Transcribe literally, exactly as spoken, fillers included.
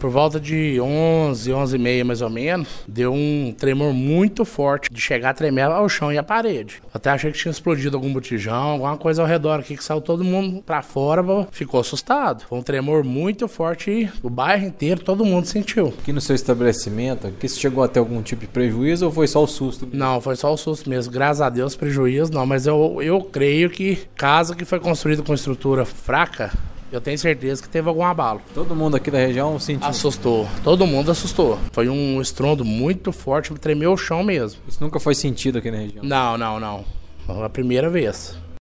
Por volta de onze, onze e meia mais ou menos, deu um tremor muito forte de chegar a tremer ao chão e a parede. Até achei que tinha explodido algum botijão, alguma coisa ao redor aqui que saiu todo mundo pra fora, ficou assustado. Foi um tremor muito forte e o bairro inteiro, todo mundo sentiu. Aqui no seu estabelecimento, aqui você chegou a ter algum tipo de prejuízo ou foi só o susto? Não, foi só o susto mesmo. Graças a Deus, prejuízo não, mas eu, eu creio que casa que foi construída com estrutura fraca, eu tenho certeza que teve algum abalo. Todo mundo aqui da região sentiu? Assustou. Todo mundo assustou. Foi um estrondo muito forte, tremeu o chão mesmo. Isso nunca foi sentido aqui na região? Não, não, não. Foi a primeira vez.